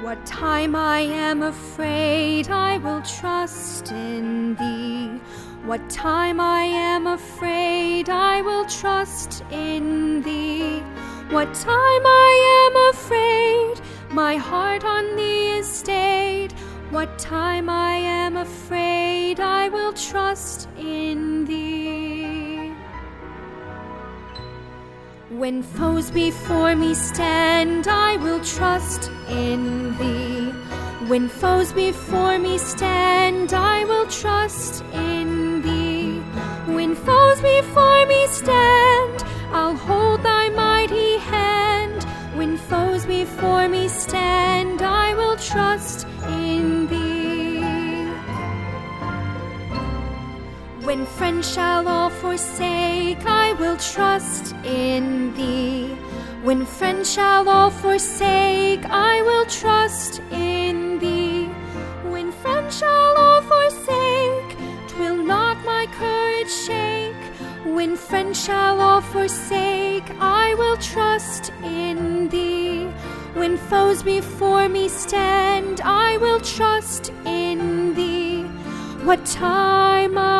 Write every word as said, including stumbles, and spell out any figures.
What time I am afraid, I will trust in thee. What time I am afraid, I will trust in thee. What time I am afraid, my heart on thee is stayed. What time I am afraid, I will trust in thee. When foes before me stand, I will trust in thee. When foes before me stand, I will trust in thee. When foes before me stand, I'll hold thy mighty hand. When foes before me stand, I will trust in thee. When friends shall all forsake, I will trust in thee. When friends shall all forsake, I will trust in thee. When friends shall all forsake, 'twill not my courage shake. When friends shall all forsake, I will trust in thee. When foes before me stand, I will trust in thee. What time